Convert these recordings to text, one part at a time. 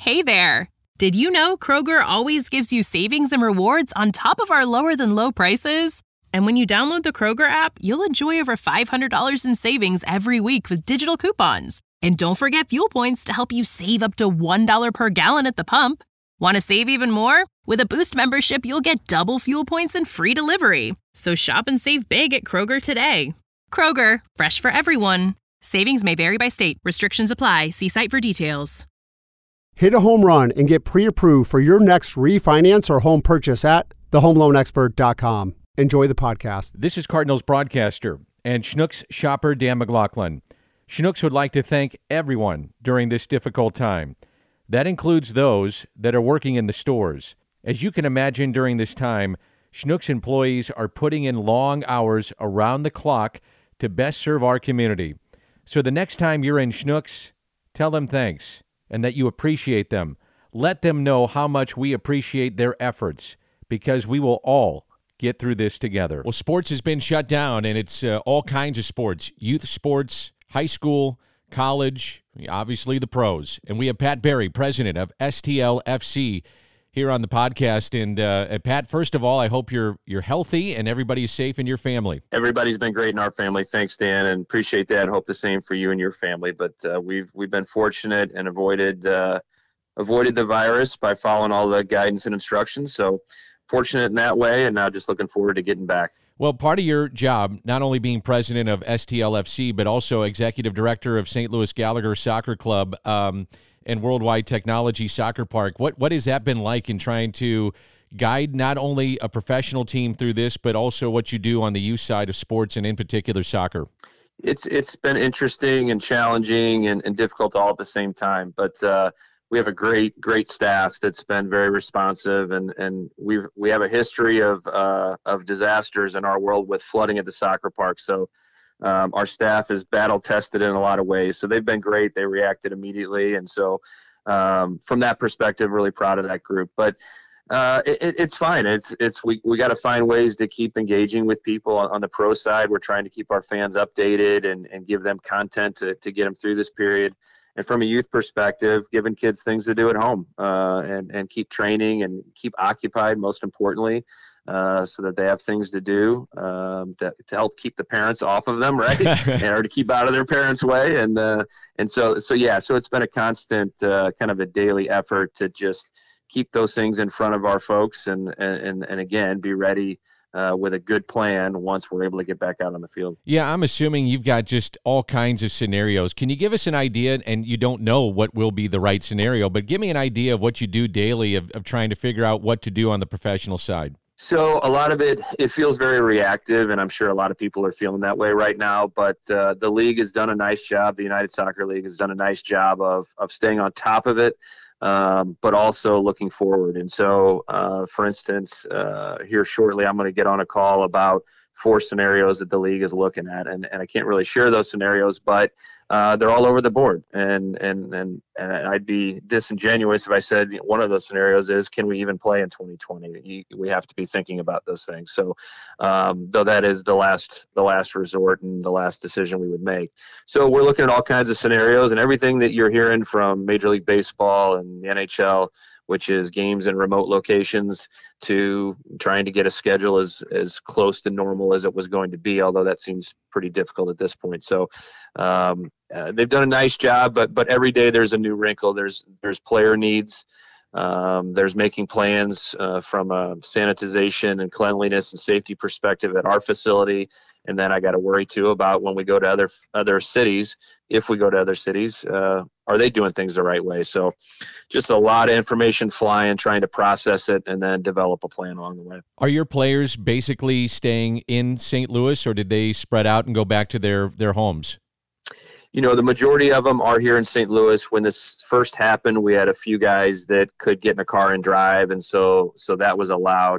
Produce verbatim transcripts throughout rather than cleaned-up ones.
Hey there! Did you know Kroger always gives you savings and rewards on top of our lower-than-low prices? And when you download the Kroger app, you'll enjoy over five hundred dollars in savings every week with digital coupons. And don't forget fuel points to help you save up to one dollar per gallon at the pump. Want to save even more? With a Boost membership, you'll get double fuel points and free delivery. So shop and save big at Kroger today. Kroger, fresh for everyone. Savings may vary by state. Restrictions apply. See site for details. Hit a home run and get pre-approved for your next refinance or home purchase at the home loan expert dot com. Enjoy the podcast. This is Cardinals broadcaster and Schnucks shopper Dan McLaughlin. Schnucks would like to thank everyone during this difficult time. That includes those that are working in the stores. As you can imagine, during this time, Schnucks employees are putting in long hours around the clock to best serve our community. So the next time you're in Schnucks, tell them thanks and that you appreciate them. Let them know how much we appreciate their efforts, because we will all get through this together. Well, sports has been shut down, and it's uh, all kinds of sports, youth sports, high school, college, obviously the pros. And we have Pat Barry, president of S T L F C, here on the podcast. And uh, Pat, first of all, I hope you're you're healthy and everybody's safe in your family. Everybody's been great in our family. Thanks, Dan, and appreciate that. Hope the same for you and your family. But uh, we've we've been fortunate and avoided uh, avoided the virus by following all the guidance and instructions. So fortunate in that way, and now just looking forward to getting back. Well, part of your job, not only being president of S T L F C, but also executive director of Saint Louis Gallagher Soccer Club, um, and Worldwide Technology Soccer Park. What what has that been like in trying to guide not only a professional team through this, but also what you do on the youth side of sports, and in particular soccer? It's it's been interesting and challenging and, and difficult all at the same time. But uh, we have a great great staff that's been very responsive, and and we we have a history of uh, of disasters in our world with flooding at the soccer park. So. Um, our staff is battle tested in a lot of ways, so they've been great. They reacted immediately, and so um, from that perspective, really proud of that group. But uh, it, it's fine. It's it's we we got to find ways to keep engaging with people on, on the pro side. We're trying to keep our fans updated and, and give them content to to get them through this period. And from a youth perspective, giving kids things to do at home uh, and and keep training and keep occupied, most importantly. Uh, so that they have things to do um, to, to help keep the parents off of them, right? Or to keep out of their parents' way. And uh, and so, so yeah, so it's been a constant uh, kind of a daily effort to just keep those things in front of our folks and, and, and again, be ready uh, with a good plan once we're able to get back out on the field. Yeah, I'm assuming you've got just all kinds of scenarios. Can you give us an idea, and you don't know what will be the right scenario, but give me an idea of what you do daily of, of trying to figure out what to do on the professional side? So a lot of it, it feels very reactive, and I'm sure a lot of people are feeling that way right now. But uh, the league has done a nice job. The United Soccer League has done a nice job of of staying on top of it, um, but also looking forward. And so, uh, for instance, uh, here shortly, I'm going to get on a call about four scenarios that the league is looking at, and, and I can't really share those scenarios, but uh, they're all over the board. And, and and and I'd be disingenuous if I said one of those scenarios is, can we even play in twenty twenty? You, we have to be thinking about those things. So um, though that is the last the last resort and the last decision we would make. So we're looking at all kinds of scenarios, and everything that you're hearing from Major League Baseball and the N H L, which is games in remote locations, to trying to get a schedule as, as close to normal as it was going to be, although that seems pretty difficult at this point. So um, uh, they've done a nice job, but but every day there's a new wrinkle. There's there's player needs. Um, there's making plans uh, from a sanitization and cleanliness and safety perspective at our facility. And then I got to worry, too, about when we go to other other cities, if we go to other cities, uh, are they doing things the right way? So just a lot of information flying, trying to process it, and then develop a plan along the way. Are your players basically staying in Saint Louis, or did they spread out and go back to their, their homes? You know, the majority of them are here in Saint Louis. When this first happened, we had a few guys that could get in a car and drive, and so so that was allowed.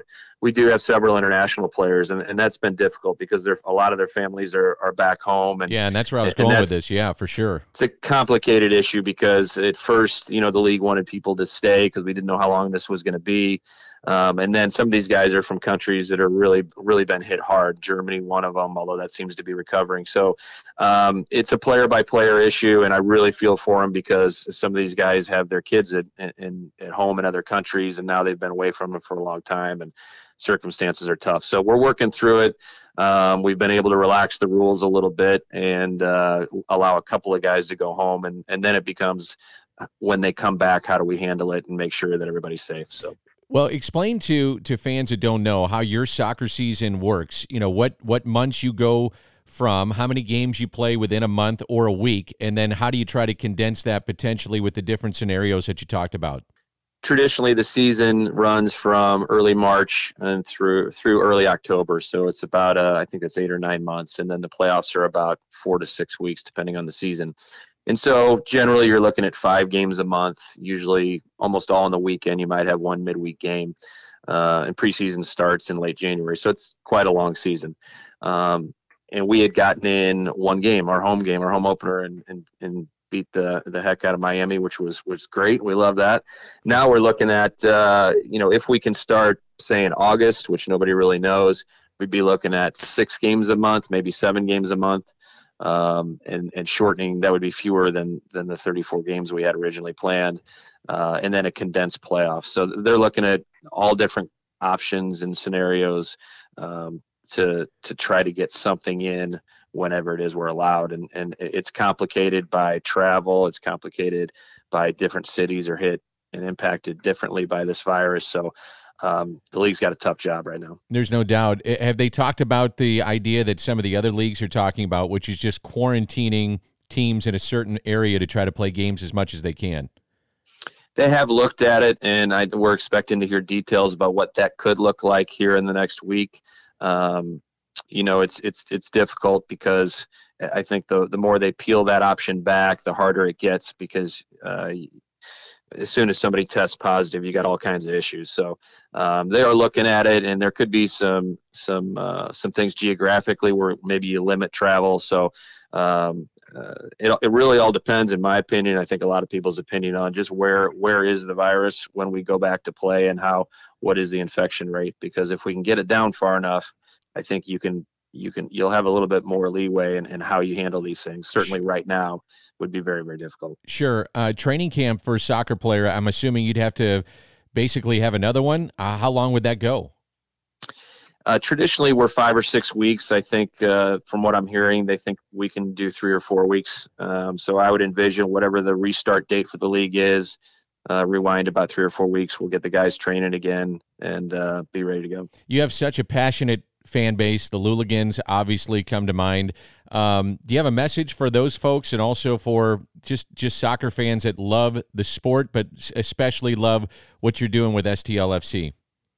we do have several international players, and, and that's been difficult because they're, a lot of their families are, are back home. And yeah, and that's where I was going with this. Yeah, for sure. It's a complicated issue because at first, you know, the league wanted people to stay because we didn't know how long this was going to be. Um, and then some of these guys are from countries that are really, really been hit hard. Germany, one of them, although that seems to be recovering. So um, it's a player by player issue, and I really feel for them because some of these guys have their kids at, in, at home in other countries, and now they've been away from them for a long time, and circumstances are tough. So we're working through it. Um, we've been able to relax the rules a little bit and uh, allow a couple of guys to go home, and, and then it becomes when they come back, how do we handle it and make sure that everybody's safe? So. Well, explain to to fans that don't know how your soccer season works. You know, what what months you go from, how many games you play within a month or a week, and then how do you try to condense that potentially with the different scenarios that you talked about? Traditionally, the season runs from early March and through through early October. So it's about, uh, I think that's eight or nine months. And then the playoffs are about four to six weeks, depending on the season. And so generally you're looking at five games a month, usually almost all on the weekend. You might have one midweek game, uh, and preseason starts in late January. So it's quite a long season. Um, and we had gotten in one game, our home game, our home opener, and, and, and beat the the heck out of Miami, which was was great. We love that. Now we're looking at, uh, you know, if we can start, say, in August, which nobody really knows, we'd be looking at six games a month, maybe seven games a month. Um, and, and shortening, that would be fewer than, than the thirty-four games we had originally planned, uh, and then a condensed playoff. So they're looking at all different options and scenarios um, to to try to get something in whenever it is we're allowed. And, and it's complicated by travel. It's complicated by different cities are hit and impacted differently by this virus. So Um, the league's got a tough job right now. There's no doubt. Have they talked about the idea that some of the other leagues are talking about, which is just quarantining teams in a certain area to try to play games as much as they can? They have looked at it, and I, we're expecting to hear details about what that could look like here in the next week. Um, you know, it's it's it's difficult because I think the the more they peel that option back, the harder it gets because uh, as soon as somebody tests positive, you got all kinds of issues. So um, they are looking at it, and there could be some some uh, some things geographically where maybe you limit travel. So um, uh, it it really all depends, in my opinion. I think a lot of people's opinion on just where where is the virus when we go back to play, and how what is the infection rate? Because if we can get it down far enough, I think you can you can you'll have a little bit more leeway in, in how you handle these things. Certainly right now would be very, very difficult. Sure. Uh, training camp for a soccer player, I'm assuming you'd have to basically have another one. Uh, how long would that go? Uh, traditionally, we're five or six weeks. I think uh, from what I'm hearing, they think we can do three or four weeks. Um, so I would envision whatever the restart date for the league is, uh, rewind about three or four weeks. We'll get the guys training again and uh, be ready to go. You have such a passionate fan base. The Luligans obviously come to mind. Um, do you have a message for those folks, and also for just, just soccer fans that love the sport, but especially love what you're doing with S T L F C?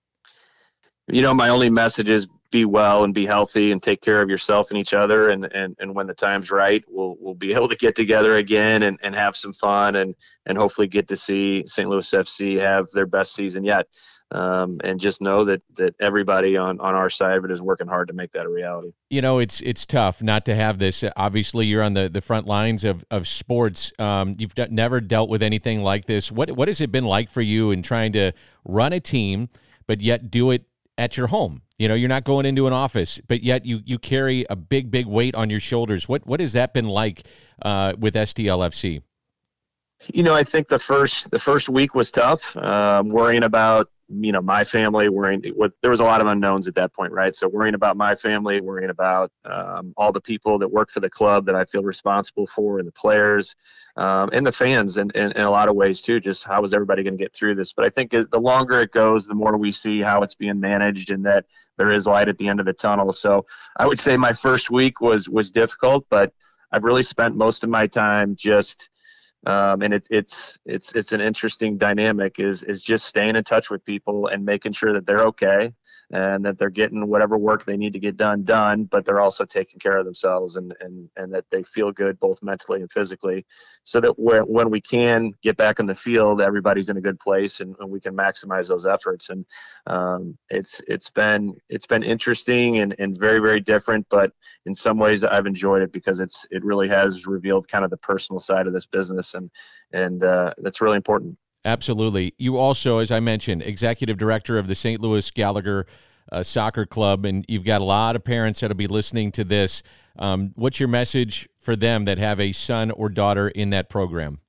You know, my only message is be well and be healthy and take care of yourself and each other. And, and, and when the time's right, we'll, we'll be able to get together again and, and have some fun and, and hopefully get to see Saint Louis F C have their best season yet. Um, and just know that, that everybody on, on our side of it is working hard to make that a reality. You know, it's it's tough not to have this. Obviously, you're on the, the front lines of, of sports. Um, you've d- never dealt with anything like this. What What has it been like for you in trying to run a team, but yet do it at your home? You know, you're not going into an office, but yet you, you carry a big, big weight on your shoulders. What What has that been like uh, with S T L F C? You know, I think the first the first week was tough, um, worrying about, you know, my family, worrying with, there was a lot of unknowns at that point, right? So worrying about my family, worrying about um, all the people that work for the club that I feel responsible for, and the players um, and the fans, and in a lot of ways too, just how is everybody going to get through this? But I think the longer it goes, the more we see how it's being managed and that there is light at the end of the tunnel. So I would say my first week was, was difficult, but I've really spent most of my time just Um, and it's it's it's it's an interesting dynamic is is just staying in touch with people and making sure that they're okay, and that they're getting whatever work they need to get done done, but they're also taking care of themselves, and and and that they feel good both mentally and physically, so that when when we can get back in the field, everybody's in a good place, and, and we can maximize those efforts. And um, it's it's been it's been interesting and, and very very different, but in some ways I've enjoyed it because it's it really has revealed kind of the personal side of this business, and and uh, that's really important. Absolutely. You also, as I mentioned, executive director of the Saint Louis Gallagher uh, Soccer Club, and you've got a lot of parents that'll be listening to this. Um, what's your message for them that have a son or daughter in that program?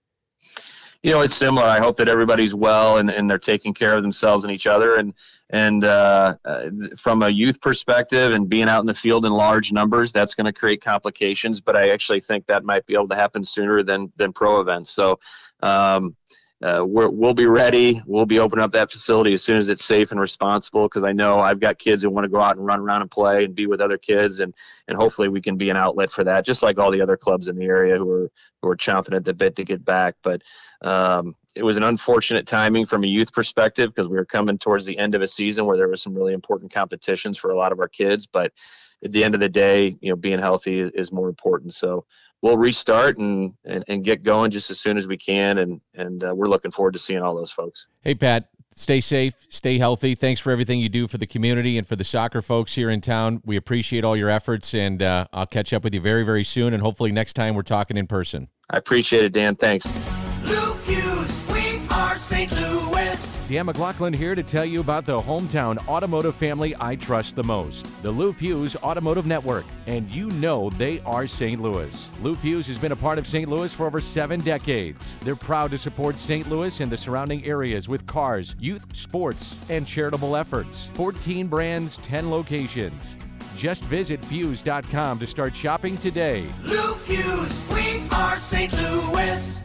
You know, it's similar. I hope that everybody's well and, and they're taking care of themselves and each other. And and uh, uh, from a youth perspective and being out in the field in large numbers, that's going to create complications. But I actually think that might be able to happen sooner than than pro events. So um, uh, we're, we'll be ready. We'll be opening up that facility as soon as it's safe and responsible, because I know I've got kids who want to go out and run around and play and be with other kids. And, and hopefully we can be an outlet for that, just like all the other clubs in the area who are who are chomping at the bit to get back. But um, it was an unfortunate timing from a youth perspective because we were coming towards the end of a season where there was some really important competitions for a lot of our kids. But at the end of the day, you know, being healthy is, is more important. So we'll restart and, and, and get going just as soon as we can. And, and uh, we're looking forward to seeing all those folks. Hey, Pat, stay safe, stay healthy. Thanks for everything you do for the community and for the soccer folks here in town. We appreciate all your efforts, and uh, I'll catch up with you very, very soon. And hopefully next time we're talking in person. I appreciate it, Dan. Thanks. Lou Fuse, we are Saint Louis. Dan McLaughlin here to tell you about the hometown automotive family I trust the most, the Lou Fuse Automotive Network. And you know they are Saint Louis. Lou Fuse has been a part of Saint Louis for over seven decades. They're proud to support Saint Louis and the surrounding areas with cars, youth, sports, and charitable efforts. fourteen brands, ten locations. Just visit fuse dot com to start shopping today. Lou Fuse, we are Saint Louis.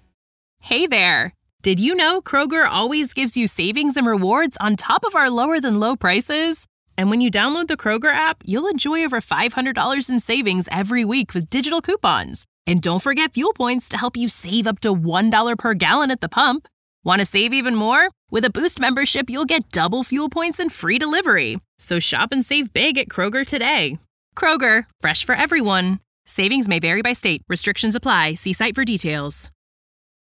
Hey there! Did you know Kroger always gives you savings and rewards on top of our lower than low prices? And when you download the Kroger app, you'll enjoy over five hundred dollars in savings every week with digital coupons. And don't forget fuel points to help you save up to one dollar per gallon at the pump. Want to save even more? With a Boost membership, you'll get double fuel points and free delivery. So shop and save big at Kroger today. Kroger, fresh for everyone. Savings may vary by state. Restrictions apply. See site for details.